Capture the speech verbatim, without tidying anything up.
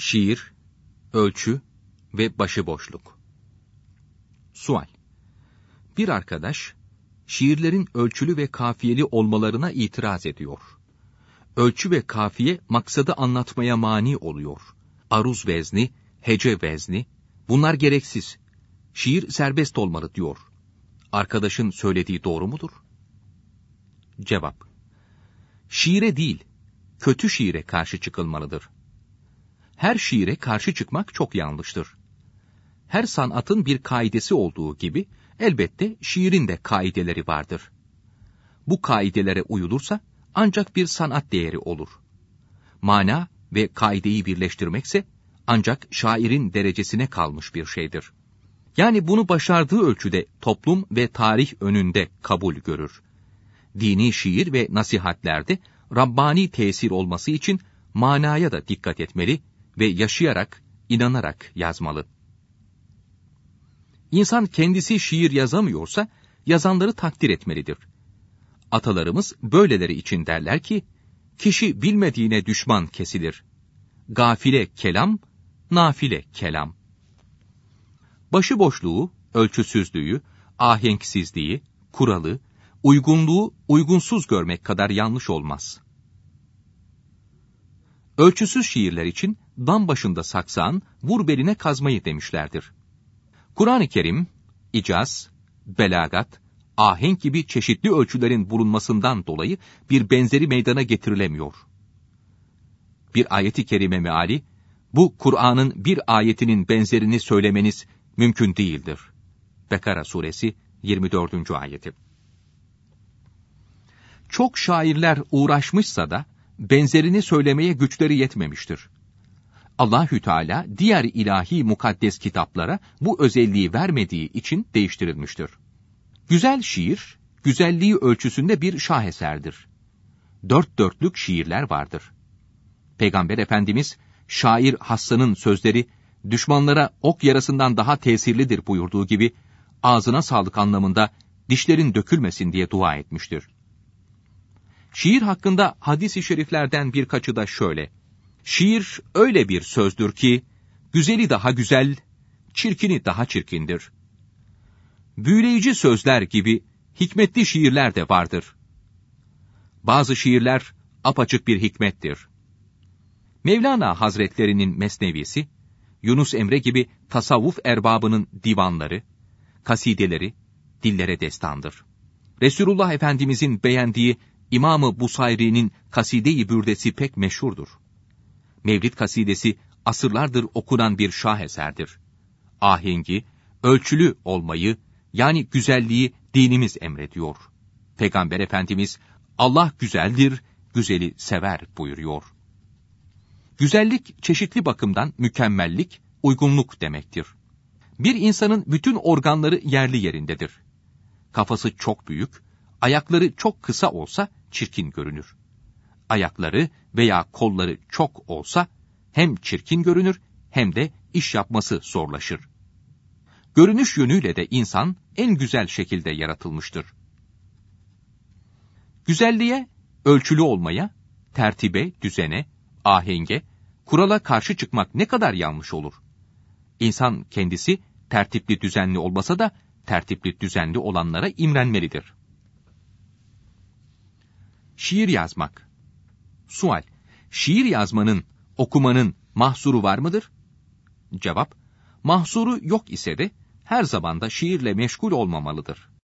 Şiir, ölçü ve başıboşluk. Sual: Bir arkadaş, şiirlerin ölçülü ve kafiyeli olmalarına itiraz ediyor. Ölçü ve kafiye maksadı anlatmaya mani oluyor. Aruz vezni, hece vezni, bunlar gereksiz. Şiir serbest olmalı diyor. Arkadaşın söylediği doğru mudur? Cevap: Şiire değil, kötü şiire karşı çıkılmalıdır. Her şiire karşı çıkmak çok yanlıştır. Her sanatın bir kaidesi olduğu gibi, elbette şiirin de kaideleri vardır. Bu kaidelere uyulursa, ancak bir sanat değeri olur. Mana ve kaideyi birleştirmekse, ancak şairin derecesine kalmış bir şeydir. Yani bunu başardığı ölçüde toplum ve tarih önünde kabul görür. Dini şiir ve nasihatlerde, Rabbani tesir olması için, manaya da dikkat etmeli ve yaşayarak, inanarak yazmalı. İnsan kendisi şiir yazamıyorsa, yazanları takdir etmelidir. Atalarımız böyleleri için derler ki, kişi bilmediğine düşman kesilir. Gafile kelam, nafile kelam. Başıboşluğu, ölçüsüzlüğü, ahenksizliği, kuralı, uygunluğu uygunsuz görmek kadar yanlış olmaz. Ölçüsüz şiirler için, dam başında saksağın, vur beline kazmayı demişlerdir. Kur'an-ı Kerim, icaz, belagat, ahenk gibi çeşitli ölçülerin bulunmasından dolayı bir benzeri meydana getirilemiyor. Bir ayet-i kerime meali, bu Kur'an'ın bir ayetinin benzerini söylemeniz mümkün değildir. Bekara suresi yirmi dördüncü ayeti. Çok şairler uğraşmışsa da, benzerini söylemeye güçleri yetmemiştir. Allahü Teala diğer ilahi mukaddes kitaplara bu özelliği vermediği için değiştirilmiştir. Güzel şiir, güzelliği ölçüsünde bir şaheserdir. Dört dörtlük şiirler vardır. Peygamber Efendimiz, şair Hassan'ın sözleri, düşmanlara ok yarasından daha tesirlidir buyurduğu gibi, ağzına sağlık anlamında dişlerin dökülmesin diye dua etmiştir. Şiir hakkında hadis-i şeriflerden birkaçı da şöyle: Şiir öyle bir sözdür ki, güzeli daha güzel, çirkini daha çirkindir. Büyüleyici sözler gibi hikmetli şiirler de vardır. Bazı şiirler apaçık bir hikmettir. Mevlana Hazretlerinin Mesnevisi, Yunus Emre gibi tasavvuf erbabının divanları, kasideleri dillere destandır. Resulullah Efendimizin beğendiği İmam-ı Busayri'nin Kaside-i Bürdesi pek meşhurdur. Mevlid kasidesi asırlardır okunan bir şaheserdir. Ahengi, ölçülü olmayı, yani güzelliği dinimiz emrediyor. Peygamber Efendimiz, Allah güzeldir, güzeli sever buyuruyor. Güzellik, çeşitli bakımdan mükemmellik, uygunluk demektir. Bir insanın bütün organları yerli yerindedir. Kafası çok büyük, ayakları çok kısa olsa çirkin görünür. Ayakları veya kolları çok olsa hem çirkin görünür hem de iş yapması zorlaşır. Görünüş yönüyle de insan en güzel şekilde yaratılmıştır. Güzelliğe, ölçülü olmaya, tertibe, düzene, ahenge, kurala karşı çıkmak ne kadar yanlış olur. İnsan kendisi tertipli düzenli olmasa da tertipli düzenli olanlara imrenmelidir. Şiir yazmak. Sual: Şiir yazmanın, okumanın mahsuru var mıdır? Cevap: Mahsuru yok ise de her zamanda şiirle meşgul olmamalıdır.